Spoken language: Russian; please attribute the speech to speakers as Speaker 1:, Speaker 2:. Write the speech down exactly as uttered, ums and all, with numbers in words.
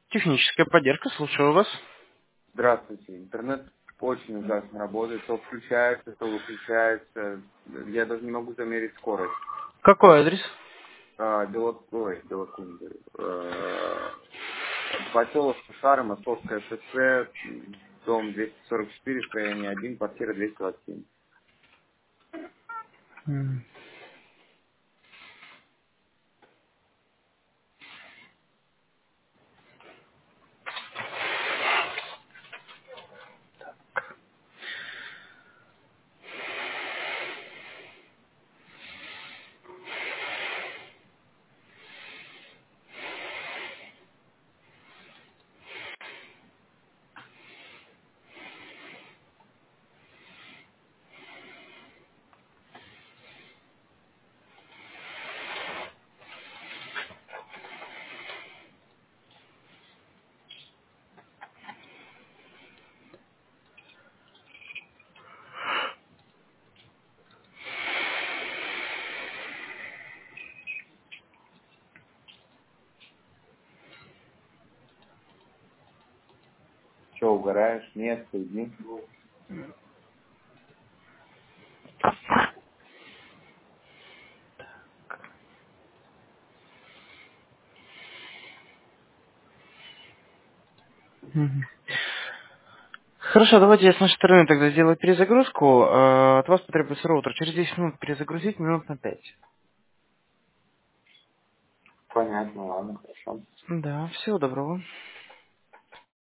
Speaker 1: Техническая поддержка, слушаю вас.
Speaker 2: Здравствуйте. Интернет очень ужасно работает. То включается, то выключается. Я даже не могу замерить скорость.
Speaker 1: Какой адрес?
Speaker 2: А, Белок... Ой, Белокум, говорю. А, Поселок Шары, Московское шоссе, дом двести сорок четыре, строение один, квартира двести двадцать семь.
Speaker 1: М.
Speaker 2: Че, угораешь? Нет, иди.
Speaker 1: Мгм. Хорошо, давайте я с нашей стороны тогда сделаю перезагрузку. Э, От вас потребуется роутер. Через десять минут перезагрузить, минут на пять.
Speaker 2: Понятно, ладно, хорошо.
Speaker 1: Да, всего доброго.